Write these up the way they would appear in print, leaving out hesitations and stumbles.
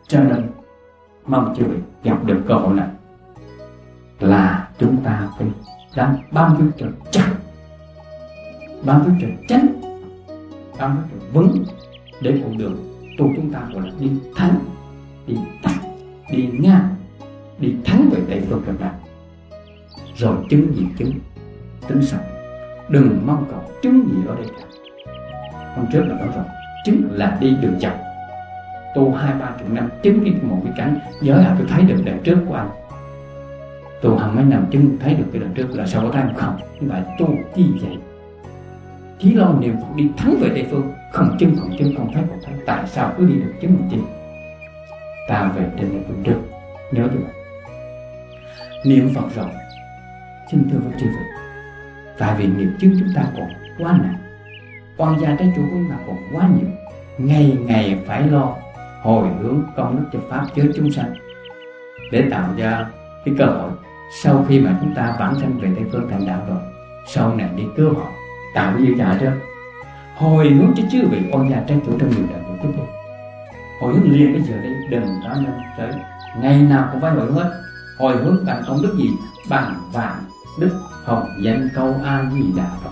Cho nên mong chư vị gặp được cơ hội này là chúng ta phải đang bám víu cho chắc, bám víu cho chánh, bám víu cho vững, để con đường tu chúng ta gọi là đi thắng, đi tắt, đi ngang, đi thắng về Tây phương cực lạc, rồi chứng gì chứng tính sau. Đừng mong cầu chứng gì ở đây cả. Hôm trước là nói rồi, chứng là đi đường chậm. Tu 20-30 năm chứng một cái cảnh giới hạn tôi thấy được đằng trước của anh. Tu hàng mấy năm chứng thấy được cái đằng trước là sao có ra không? Như vậy tu chi vậy? Chỉ lo niệm Phật đi thắng về Tây phương, không chứng, không thấy, không thấy. Tại sao cứ đi được chứng một chi? Ta về trên Tây phương trước, nhớ như vậy. Niệm Phật rồi, xin thưa với chư vị, tại vì nghiệp chướng chúng ta còn quá nặng, oan gia trái chủ của chúng ta còn quá nhiều, ngày ngày phải lo hồi hướng công đức cho pháp giới chúng sanh, để tạo ra cái cơ hội sau khi mà chúng ta vãng sanh về Tây phương thành đạo rồi, sau này đi cứu họ, tạo cái dư trả cho hồi hướng cho chư vị oan gia trái chủ trong nhiều đời của chúng tôi. Hồi hướng liền bây giờ đây, đừng có nên tới ngày nào cũng phải hồi hướng hết. Hồi hướng bằng công đức gì? Bằng vạn đức hồng danh câu A Di Đà Phật,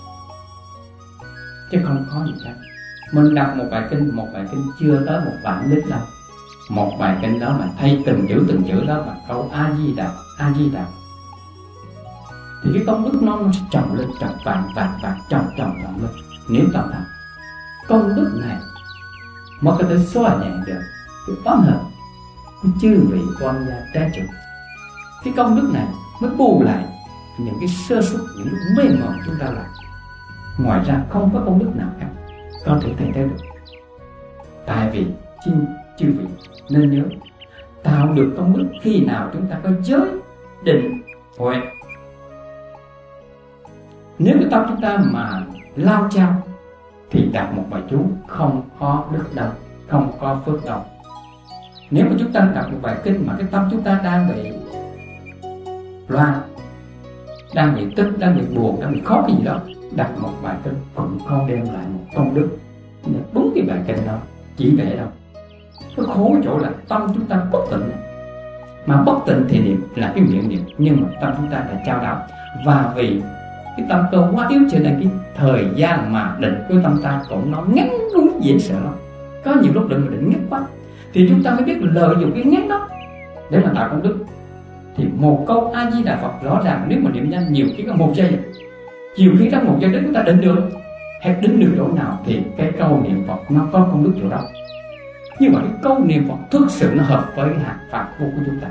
chứ không có gì khác. Mình đọc một bài kinh chưa tới một vạn đức đâu. Một bài kinh đó mà thay từng chữ đó bằng câu A Di Đà, A Di Đà, thì cái công đức nó sẽ chồng lên, chồng vạn chồng lên. Nếu tâm thành công đức này mới có thể xóa nhẹ được cái oán hận của chư vị oan gia trái chủ. Cái công đức này mới bù lại những cái sơ suất, những lúc mê mỏi chúng ta làm. Ngoài ra không có công đức nào khác có thể thay thế được. Tại vì chư vị nên nhớ, tạo được công đức khi nào chúng ta có giới định huệ. Nếu cái tâm chúng ta mà lao chao thì đọc một bài chú không có đức đâu, không có phước đâu. Nếu mà chúng ta đọc một bài kinh mà cái tâm chúng ta đang bị loạn, đang bị tức, đang bị buồn, đang bị khó cái gì đó, đặt một bài kinh cũng không đem lại một công đức. Đúng cái bài kinh đó chỉ vậy đâu. Cái khổ chỗ là tâm chúng ta bất tịnh, mà bất tịnh thì niệm là cái miệng niệm, nhưng mà tâm chúng ta đã trao đảo. Và vì cái tâm cơ quá yếu cho nên cái thời gian mà định của tâm ta cũng nó ngắn ngủi dễ sợ lắm. Có nhiều lúc định mà định ngắn quá thì chúng ta mới biết lợi dụng cái ngắn đó để mà tạo công đức. Thì một câu A Di Đà Phật rõ ràng nếu mà niệm nhanh nhiều khi có 1 giây, nhiều khi trong 1 giây đến chúng ta định được, hay định được chỗ nào thì cái câu niệm Phật nó có công đức chỗ đó. Nhưng mà cái câu niệm Phật thực sự nó hợp với cái hạt pháp vô của chúng ta.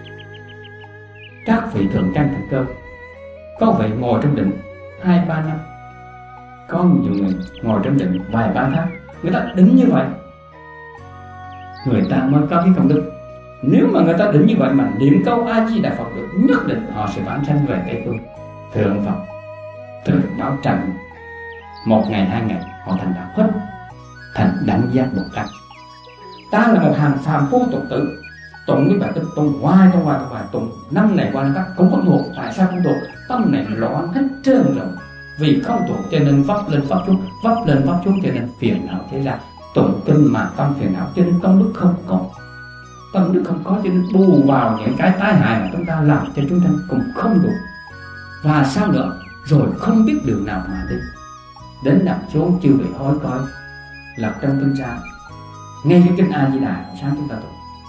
Các vị thượng căn thành cơ, có vị ngồi trong định 2-3 năm, có nhiều người ngồi trong định vài 3 tháng, người ta định như vậy người ta mới có cái công đức. Nếu mà người ta định như vậy mà niệm câu A Di Đà Phật được, nhất định họ sẽ vãng sanh về Tây phương. Thượng Phật tôi được báo trần 1 ngày 2 ngày họ thành đạo hết, thành đẳng giác Bồ Tát. Ta là một hàng phàm phu tục tử, tụng cái bài kinh tụng hoài, tụng năm này qua năm khác cũng không thuộc. Tại sao không thuộc? Tâm này loạn hết trơn rồi. Vì không thuộc cho nên vấp lên vấp xuống, cho nên phiền não thế ra. Tụng kinh mà tâm phiền não cho nên công đức không có. Tâm đức không có cho nên bù vào những cái tai hại mà chúng ta làm cho chúng ta cũng không đủ. Và sao nữa? Rồi không biết đường nào mà đi. Đến nằm xuống chư vị hối coi, lập trong tinh ra, ngay cái kinh A Di Đà sáng chúng ta tụng.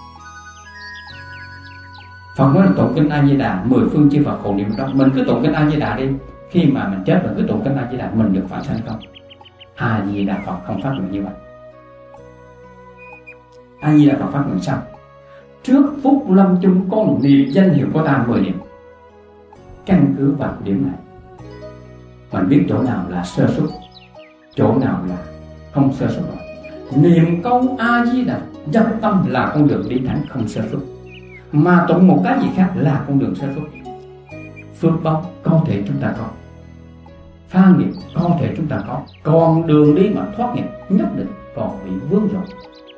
Phật nói là tụng kinh A Di Đà 10 phương chư Phật hộ niệm đó. Mình cứ tụng kinh A Di Đà đi. Khi mà mình chết mình cứ tụng kinh A Di Đà, mình được vãng sanh không? A Di Đà Phật không phát nguyện như vậy. A Di Đà Phật phát nguyện sao? Trước phút lâm chung con niệm danh hiệu của ta 10 niệm. Căn cứ vào điểm này mình biết chỗ nào là sơ suất, chỗ nào là không sơ suất rồi. Niệm câu A Di Đà dập tâm là con đường đi thẳng không sơ suất, mà tụng một cái gì khác là con đường sơ suất. Phước báo có thể chúng ta có, pha nghiệp có thể chúng ta có, còn đường đi mà thoát nghiệp nhất định còn bị vướng rồi.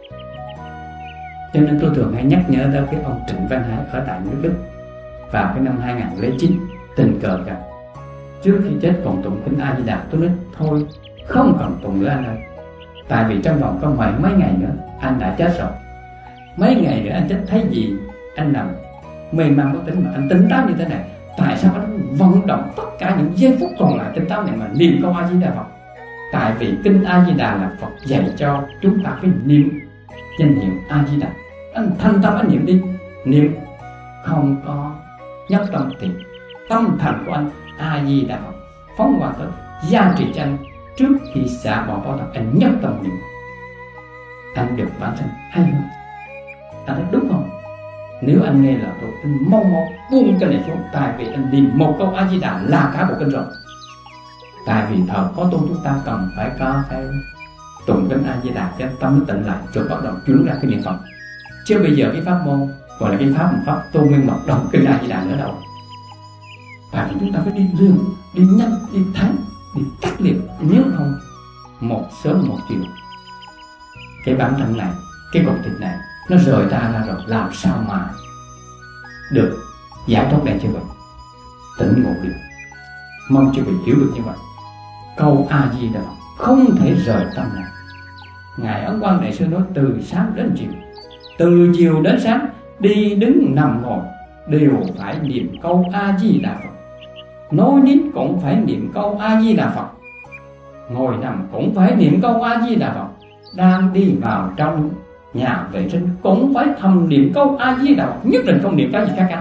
Cho nên tôi thường hay nhắc nhớ tới cái ông Trịnh Văn Hải ở tại nước Đức. Vào cái năm 2009 tình cờ gặp, trước khi chết còn tụng kinh A Di Đà. Tôi nói thôi không cần tụng nữa anh ơi, tại vì trong vòng có mấy ngày nữa anh đã chết rồi. Mấy ngày nữa anh chết thấy gì? Anh nằm mê man bất tỉnh mà anh tỉnh táo như thế này. Tại sao anh vận động tất cả những giây phút còn lại tỉnh táo này mà niệm câu A Di Đà Phật? Tại vì kinh A Di Đà là Phật dạy cho chúng ta phải niệm danh hiệu A Di Đà. Anh thanh tâm anh niệm đi, niệm không có nhất tâm thì tâm thành của anh A Di Đà Phật phóng qua tới gia trị cho anh. Trước khi xả bỏ bao tập anh nhất tâm niệm, anh được bản thân hay không? Anh thấy đúng không? Nếu anh nghe là tôi mau buông cái này xuống. Tại vì anh niệm một câu A Di Đà là cả bộ kinh rồi. Tại vì thời có tu chúng ta cần phải có cái tụng kinh A Di Đà cho tâm nó tịnh lại, rồi bắt đầu chuyển ra cái niệm Phật. Chứ bây giờ cái pháp môn gọi là cái pháp tu nguyên mật đọc kinh A Di Đà nữa đâu. Tại vì chúng ta phải đi lương, đi nhanh, đi thắng, đi cắt liệt. Nếu không, một sớm một chiều, cái bản thân này, cái cục thịt này nó rời ta ra rồi, làm sao mà được giải thoát này chưa vậy? Tỉnh ngộ được. Mong chưa vị hiểu được như vậy. Câu A Di Đà Phật không thể rời tâm này. Ngài Ấn Quang Đại Sư nói từ sáng đến chiều, từ chiều đến sáng, đi đứng nằm ngồi đều phải niệm câu A Di Đà Phật. Nói nín cũng phải niệm câu A Di Đà Phật. Ngồi nằm cũng phải niệm câu A Di Đà Phật. Đang đi vào trong nhà vệ sinh cũng phải thầm niệm câu A Di Đà Phật. Nhất định không niệm cái gì khác cả.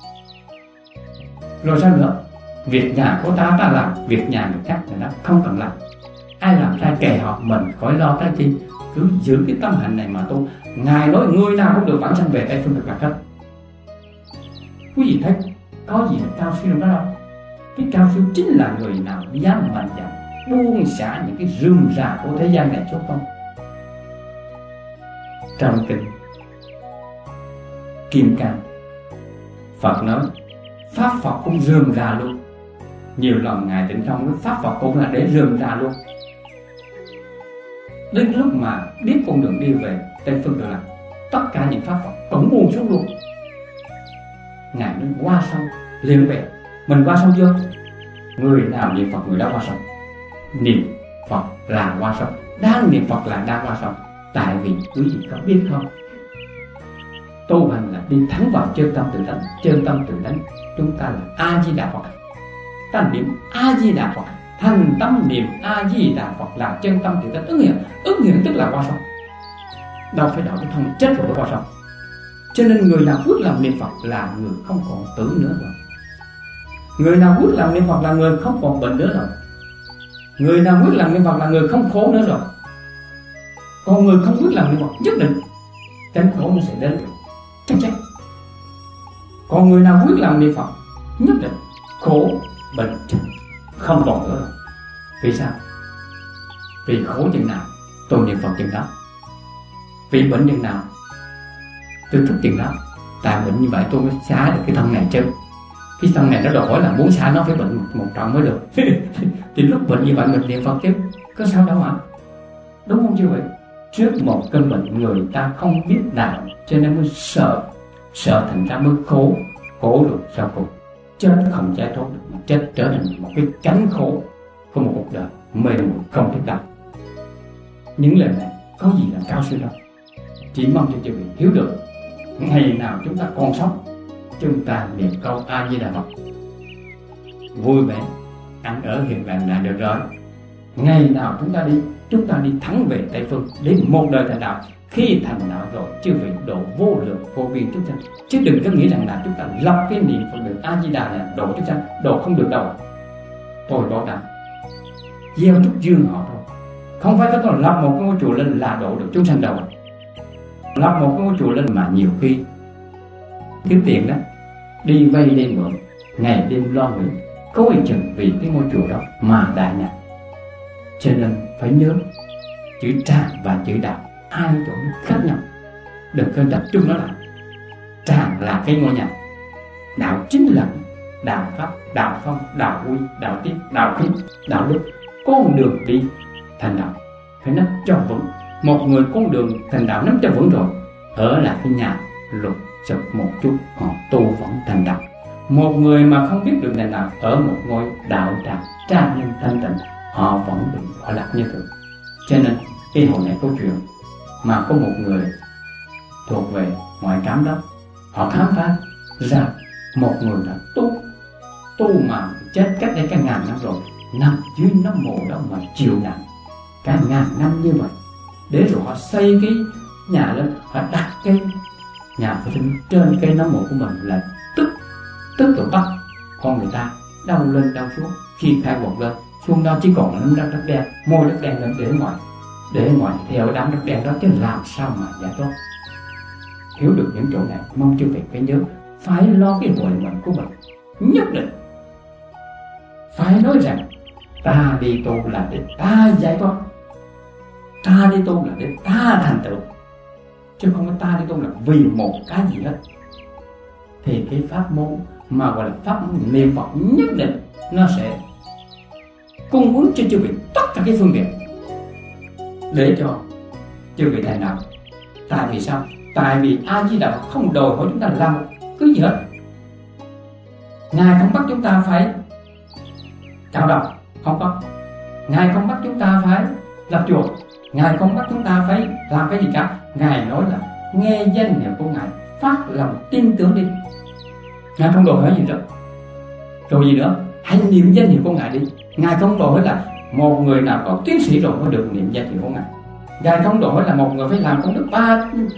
Rồi sao nữa? Việc nhà của ta làm, việc nhà người khác thì nó không cần làm. Ai làm sai kệ họ, mình khỏi lo cái chi. Cứ giữ cái tâm hạnh này mà tu. Ngài nói người nào cũng được vãng sanh về Tây Phương Cực Lạc hết. Quý vị thấy có gì là cao siêu đó đâu. Cái cao siêu chính là người nào dám mạnh dạn buông xả những cái rườm rà của thế gian này cho con. Trong kinh Kim Cang, Phật nói pháp Phật cũng rườm rà luôn. Nhiều lần Ngài Tịnh Thông nói pháp Phật cũng là để rườm rà luôn. Đến lúc mà biết con đường đi về Tây Phương Cực Lạc, tất cả những pháp Phật cũng buông xuống luôn. Ngài nói qua sông liền về. Mình qua sông chưa? Người nào niệm Phật người đó qua sông. Niệm Phật là qua sông, đang niệm Phật là đang qua sông. Tại vì quý vị có biết không, tu hành là đi thẳng vào chân tâm tự tánh. Chân tâm tự tánh chúng ta là A Di Đà Phật. Ta niệm A Di Đà Phật, thành tâm niệm A Di Đà Phật là chân tâm tự tánh. Ứng hiện tức là qua sông. Đâu phải đạo cái thân chết rồi qua sông. Cho nên người nào quyết làm niệm Phật là người không còn tử nữa rồi. Người nào quyết làm niệm Phật là người không còn bệnh nữa rồi. Người nào quyết làm niệm Phật là người không khổ nữa rồi. Còn người không quyết làm niệm Phật nhất định cái khổ nó sẽ đến chắc chắn. Còn người nào quyết làm niệm Phật nhất định khổ bệnh không còn nữa rồi. Vì sao? Vì khổ chừng nào tôi niệm Phật chừng đó. Vì bệnh chừng nào tôi thức chừng đó. Tại bệnh như vậy tôi mới xả được cái thân này chứ. Cái thân này nó đòi hỏi là muốn xả nó phải bệnh một trận mới được. Thì lúc bệnh như vậy mình niệm Phật chứ có sao đâu ạ? Đúng không chứ vậy? Trước một cơn bệnh người ta không biết đạo, cho nên mới sợ thành ra mới khổ được sau cùng. Chết không giải thoát được, mà chết trở thành một cái cánh khổ của một cuộc đời mê muội không biết đạo. Những lời này có gì là cao siêu đâu. Chỉ mong cho quý vị hiểu được. Ngày nào chúng ta còn sống, chúng ta niệm câu A Di Đà Phật vui vẻ, ăn ở hiền lành là được rồi. Ngày nào chúng ta đi thẳng về Tây Phương để một đời thành đạo. Khi thành đạo rồi, chư vị độ vô lượng vô biên chúng sanh. Chứ đừng có nghĩ rằng là chúng ta lập cái niệm Phật được A Di Đà là độ chúng sanh. Độ không được đâu. Tôi bảo đảm gieo chút dương họ thôi. Không phải tôi lập một cái ngôi chùa lên là độ được chúng sanh đâu. Lập một cái ngôi chùa lên mà nhiều khi kiếm tiền đó, đi vay đi mượn, ngày đêm lo nghĩ, cố ý chừng vì cái ngôi chùa đó mà đại nạn. Cho nên phải nhớ chữ tràng và chữ đạo hai chỗ nó khác nhau. Đừng có tập trung nó lại. Tràng là cái ngôi nhà, đạo chính là đạo pháp, đạo phong, đạo uy, đạo tiết, đạo khí, đạo đức. Con đường đi thành đạo phải nắm cho vững. Một người con đường thành đạo nắm cho vững rồi, ở lại cái nhà lục sụp một chút họ tu vẫn thành đạo. Một người mà không biết được thành đạo ở một ngôi đạo tràng trang nghiêm thanh tịnh, họ vẫn bị đọa lạc như thường. Cho nên cái hồi này câu chuyện mà có một người thuộc về ngoại cảm đó. Họ khám phá ra một người đã tu mà chết cách đây cả ngàn năm rồi, nằm dưới nấm mồ đó mà chịu nặng cả ngàn năm như vậy, để rồi họ xây cái nhà lên, họ đặt cái nhà vệ sinh trên cây nấm mồ của mình, là tức rồi bắt con người ta đau lên đau xuống. Khi khai quật lên xuống đó chỉ còn là đất đen, môi đất đen lên để ngoài theo đám đất đen đó, chứ làm sao mà giải thoát. Hiểu được những chỗ này, mong chư vị phải nhớ, phải lo cái huệ mệnh của mình, nhất định phải nói rằng ta đi tu là để ta giải thoát, ta đi tu là để ta thành tựu, chứ không có ta đi tu là vì một cái gì hết. Thì cái pháp môn mà gọi là pháp niệm Phật nhất định nó sẽ cung ứng cho chư vị tất cả cái phương tiện để cho chư vị thành đạo. Tại vì sao? Tại vì A Di Đà Phật không đòi hỏi chúng ta làm một cái gì hết. Ngài không bắt chúng ta phải cạo đầu, không có. Ngài không bắt chúng ta phải lập chùa, Ngài không bắt chúng ta phải làm cái gì cả. Ngài nói là nghe danh hiệu của Ngài, phát lòng tin tưởng đi. Ngài không đòi hỏi gì nữa. Rồi gì nữa? Hãy niệm danh hiệu của Ngài đi. Ngài không đòi hỏi là một người nào có tiến sĩ rồi mới được niệm danh hiệu của Ngài. Ngài không đòi hỏi là một người phải làm công đức 30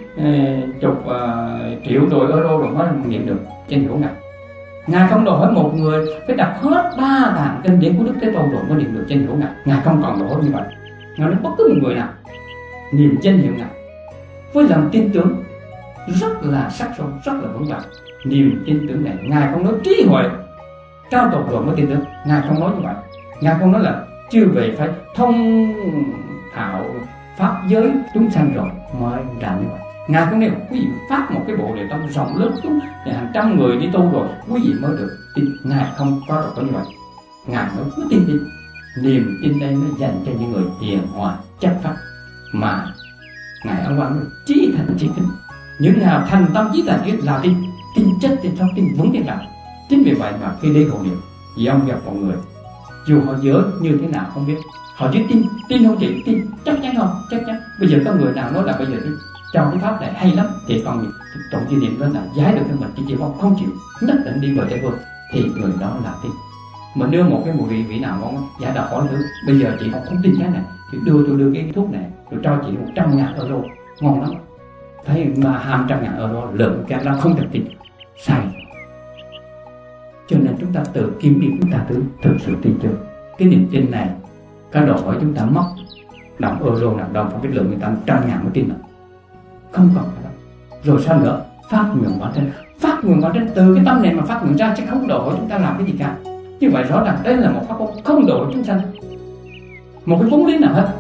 triệu rồi euro rồi mới niệm được danh hiệu của Ngài. Ngài không đòi hỏi một người phải đọc hết 3 bản kinh điển của Đức Thế Tôn rồi mới niệm được danh hiệu của Ngài. Ngài không còn đòi hỏi như vậy. Ngài nói bất cứ một người nào niệm danh hiệu Ngài với lòng tin tưởng rất là sắc son, rất là vững vàng. Niềm tin tưởng này, Ngài không nói trí huệ cao tột rồi mới tin tưởng. Ngài không nói như vậy. Ngài không nói là chư vị phải thông thạo pháp giới chúng sanh rồi mới làm như vậy. Ngài không nêu quý vị phát một cái bộ đề tông rộng lớn chúng để hàng trăm người đi tu rồi quý vị mới được tin. Ngài không có được có như vậy. Ngài nói cứ tin đi. Niềm tin đây nó dành cho những người hiền hòa chất phát, mà Ngài ông Quang nói trí thành trí kính. Những nào thành tâm trí thành kiến là tin chết, tin sống, tin vững tin rằng. Chính vì vậy mà khi đi hộ niệm, vì ông gặp một người dù họ dở như thế nào không biết, họ chỉ tin không chị, tin chắc chắn không? Chắc chắn. Bây giờ có người nào nói là bây giờ trong cái pháp này hay lắm thì còn tổng chi niệm lên là giải được cho mình, chỉ không chịu, nhất định đi vào Tây Phương, thì người đó là tin. Mình đưa một cái vị nào ngon giải độc hỏi thử, bây giờ chị không tin cái này thì tôi đưa cái thuốc này tôi cho chị 100.000 euro, ngon lắm. Thấy mà 200.000 euro lượng cái đó không thể tin, sai. Cho nên chúng ta tự kiểm điểm, chúng ta thực sự tin chưa? Cái niềm tin này có đòi hỏi chúng ta mất đồng euro nào đồng không biết lượng người ta 100.000 mới tin được, không còn cái đó. Rồi sao nữa? Phát nguyện bản thân từ cái tâm này mà phát nguyện ra, chứ không đòi hỏi chúng ta làm cái gì cả. Như vậy rõ ràng đây là một pháp môn không đòi hỏi chúng sanh một cái vốn lý nào hết.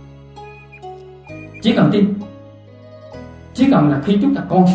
Chỉ cần tin, chỉ cần là khi chúng ta còn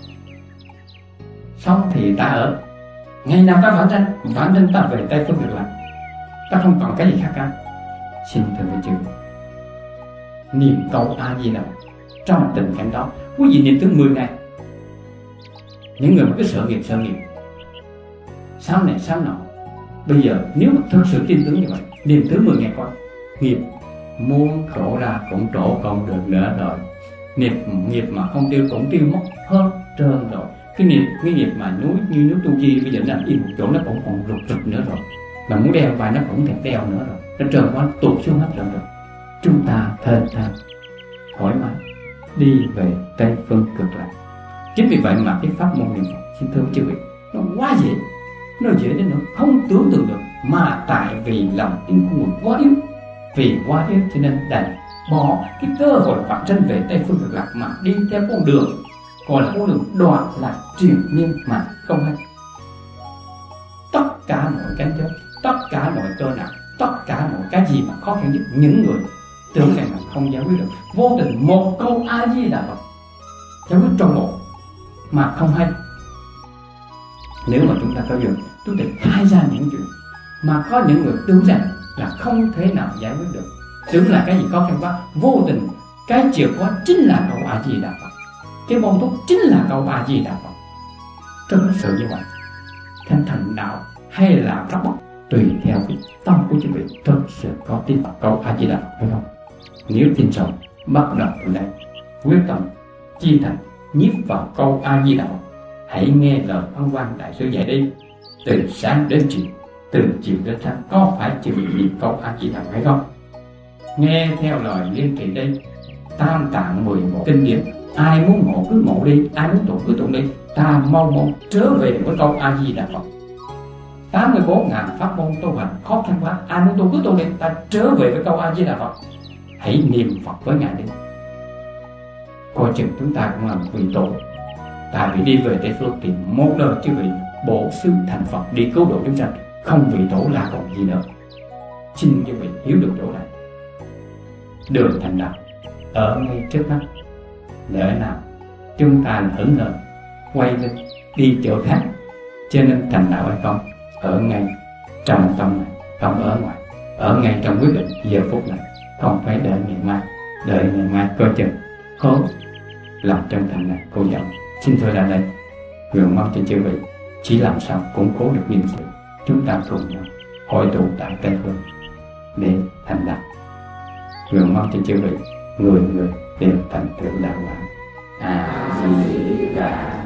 sống thì ta ở. Ngày nào ta vãng sanh ta về Tây Phương Cực Lạc, ta không còn cái gì khác cả. Xin thưa với chư, niệm câu A Di Đà trong tình cảnh đó, quý vị niệm tới 10 ngày. Những người mà cứ sợ nghiệp sau này sau nọ, bây giờ nếu mà thực sự tin tưởng như vậy, niệm tới 10 ngày coi, nghiệp muốn trổ ra cũng trổ không được nữa rồi. Nghiệp mà không tiêu cũng tiêu mất hết trơn rồi. Cái nghiệp mà như nước tu chi bây giờ nằm im một chỗ nó cũng còn rụt nữa rồi, mà muốn đeo vai nó cũng thèm đeo nữa rồi, nó trơn quá tụt xuống hết rồi. Chúng ta thênh thang thoải mái đi về Tây Phương Cực Lạc. Chính vì vậy mà cái pháp môn niệm Phật, xin thưa chư vị, nó quá dễ, nó dễ đến nỗi không tưởng tượng được. Mà tại vì lòng tin của người quá yếu, vì quá yếu cho nên đành bỏ cái cơ hội vãng sanh về Tây Phương Cực Lạc mà đi theo con đường gọi là con đường đoạn lạc triền miên mà không hay. Tất cả mọi cánh chớp, tất cả mọi cơ nạn, tất cả mọi cái gì mà khó khăn nhất, những người tưởng rằng mình không giải quyết được, vô tình một câu A Di Đà Phật giải quyết trong bộ mà không hay. Nếu mà chúng ta có duyên, chúng ta khai ra những chuyện mà có những người tưởng rằng là không thể nào giải quyết được, tưởng là cái gì khó khăn quá, vô tình cái chìa khóa chính là câu A Di Đà Phật, cái bông thuốc chính là câu A Di Đà Phật. Thực sự như vậy, thành đạo hay là pháp bất tùy theo cái tâm của chúng vị thực sự có tin vào câu A Di Đà Phật hay không. Nếu tin rồi, bắt đầu từ đây quyết tâm chi thành nhiếp vào câu A Di Đà Phật. Hãy nghe lời Ân Quang Đại Sư dạy đi. Từ sáng đến chiều, từ chiều đến sáng, có phải chịu niệm câu A Di Đà Phật hay không? Nghe theo lời liên trì đây. Tam tạng 11 kinh điển, ai muốn ngộ cứ ngộ đi, ai muốn tụng cứ tụng đi. Ta mau mau trở về với câu A Di Đà Phật. 84.000 pháp môn tu hành khó khăn quá, ai muốn tu cứ tu đi. Ta trở về với câu A Di Đà Phật. Hãy niệm Phật với Ngài đi. Coi chừng chúng ta cũng làm vị tổ. Tại vì đi về Tây Phương thì một đời chư vị bổ xứ thành Phật đi cứu độ chúng sanh, không vị tổ là còn gì nữa. Xin chư vị hiểu được chỗ này. Đường thành đạo ở ngay trước mắt, lẽ nào chúng ta hững hờ quay lưng đi chỗ khác? Cho nên thành đạo hay không ở ngay trong tâm này, không ở ngoài, ở ngay trong quyết định giờ phút này, không phải đợi ngày mai. Đợi ngày mai coi chừng khó làm chân thành này cô dòng. Xin thôi là đây, nguyện mong cho chư vị chỉ làm sao củng cố được niềm tin, chúng ta cùng nhau hội tụ tại Tây Phương để thành đạo. Nguyện mong cho chư vị người người đều thành tựu đạo quả. A Di Đà.